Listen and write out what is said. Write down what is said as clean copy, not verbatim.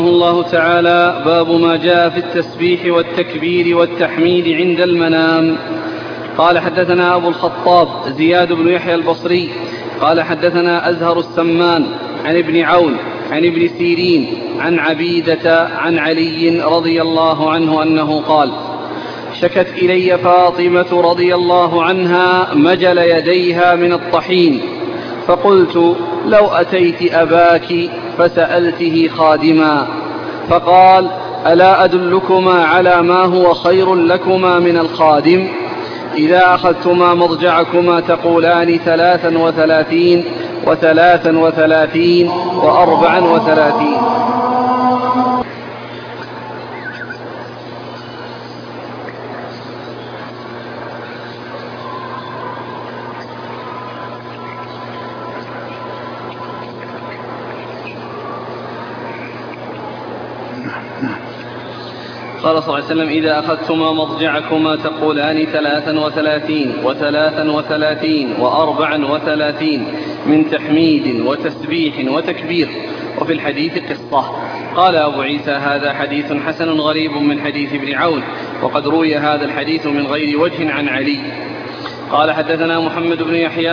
الله تعالى. باب ما جاء في التسبيح والتكبير والتحميد عند المنام. قال حدثنا أبو الخطاب زياد بن يحيى البصري قال حدثنا أزهر السمان عن ابن عون عن ابن سيرين عن عبيدة عن علي رضي الله عنه أنه قال: شكت إلي فاطمة رضي الله عنها مجل يديها من الطحين، فقلت: لو أتيت أباك فسألته خادما، فقال: ألا أدلكما على ما هو خير لكما من الخادم؟ إذا أخذتما مضجعكما تقولان 33 و33 و34. قال صلى الله عليه وسلم: إذا أخذتما مضجعكما تقولان 33 و33 و34 من تحميد وتسبيح وتكبير. وفي الحديث قصة. قال أبو عيسى: هذا حديث حسن غريب من حديث ابن عون، وقد روي هذا الحديث من غير وجه عن علي. قال حدثنا محمد بن يحيى